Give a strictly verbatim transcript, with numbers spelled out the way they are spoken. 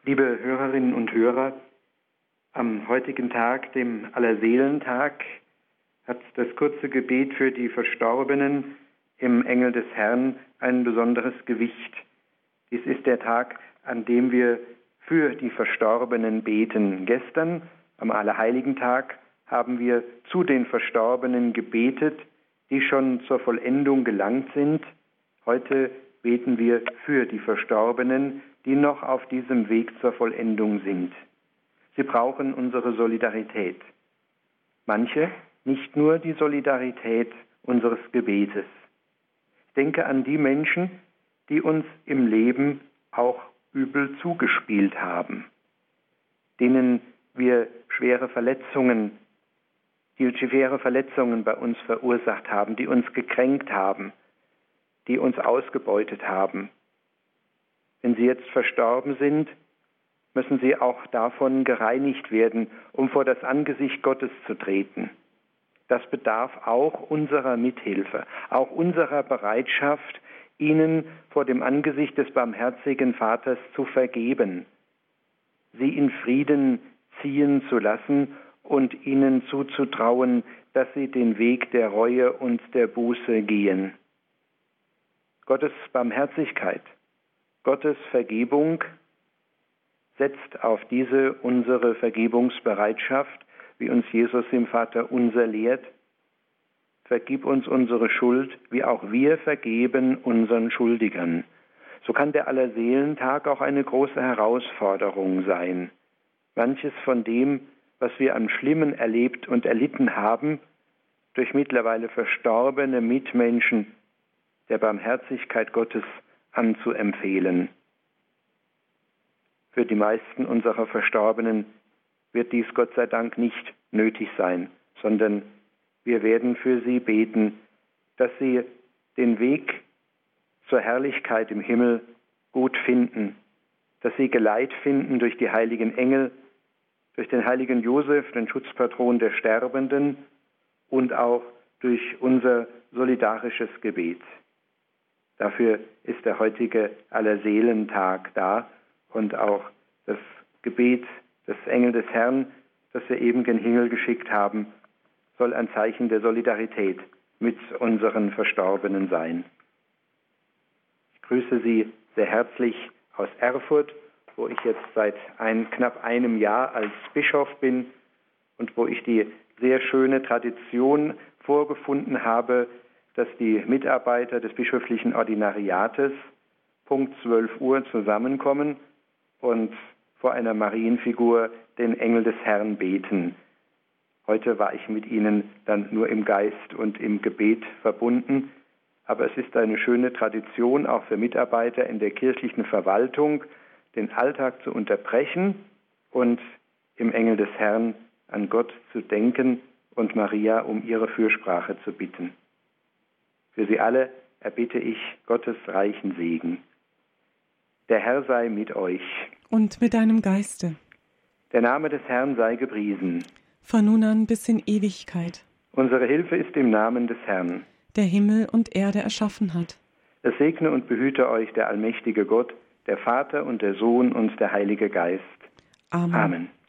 Liebe Hörerinnen und Hörer, am heutigen Tag, dem Allerseelentag, hat das kurze Gebet für die Verstorbenen im Engel des Herrn ein besonderes Gewicht. Dies ist der Tag, an dem wir für die Verstorbenen beten. Gestern, am Allerheiligentag, haben wir zu den Verstorbenen gebetet, die schon zur Vollendung gelangt sind. Heute beten wir für die Verstorbenen, die noch auf diesem Weg zur Vollendung sind. Sie brauchen unsere Solidarität. Manche nicht nur die Solidarität unseres Gebetes. Ich denke an die Menschen, die uns im Leben auch übel zugespielt haben, denen wir schwere Verletzungen, die schwere Verletzungen bei uns verursacht haben, die uns gekränkt haben, die uns ausgebeutet haben. Wenn sie jetzt verstorben sind, müssen sie auch davon gereinigt werden, um vor das Angesicht Gottes zu treten. Das bedarf auch unserer Mithilfe, auch unserer Bereitschaft, ihnen vor dem Angesicht des barmherzigen Vaters zu vergeben, sie in Frieden ziehen zu lassen und ihnen zuzutrauen, dass sie den Weg der Reue und der Buße gehen. Gottes Barmherzigkeit, Gottes Vergebung setzt auf diese unsere Vergebungsbereitschaft, wie uns Jesus im Vater unser lehrt. Vergib uns unsere Schuld, wie auch wir vergeben unseren Schuldigern. So kann der Allerseelentag auch eine große Herausforderung sein. Manches von dem, was wir an Schlimmen erlebt und erlitten haben, durch mittlerweile verstorbene Mitmenschen der Barmherzigkeit Gottes anzuempfehlen. Für die meisten unserer Verstorbenen wird dies Gott sei Dank nicht nötig sein, sondern wir werden für sie beten, dass sie den Weg zur Herrlichkeit im Himmel gut finden, dass sie Geleit finden durch die heiligen Engel, durch den heiligen Josef, den Schutzpatron der Sterbenden und auch durch unser solidarisches Gebet. Dafür ist der heutige Allerseelentag da und auch das Gebet des Engel des Herrn, das wir eben gen Himmel geschickt haben, soll ein Zeichen der Solidarität mit unseren Verstorbenen sein. Ich grüße Sie sehr herzlich aus Erfurt, wo ich jetzt seit ein, knapp einem Jahr als Bischof bin und wo ich die sehr schöne Tradition vorgefunden habe, dass die Mitarbeiter des bischöflichen Ordinariates Punkt zwölf Uhr zusammenkommen und vor einer Marienfigur den Engel des Herrn beten. Heute war ich mit Ihnen dann nur im Geist und im Gebet verbunden, aber es ist eine schöne Tradition, auch für Mitarbeiter in der kirchlichen Verwaltung, den Alltag zu unterbrechen und im Engel des Herrn an Gott zu denken und Maria um ihre Fürsprache zu bitten. Für Sie alle erbitte ich Gottes reichen Segen. Der Herr sei mit euch. Und mit deinem Geiste. Der Name des Herrn sei gepriesen. Von nun an bis in Ewigkeit. Unsere Hilfe ist im Namen des Herrn, der Himmel und Erde erschaffen hat. Es segne und behüte euch der allmächtige Gott, der Vater und der Sohn und der Heilige Geist. Amen. Amen.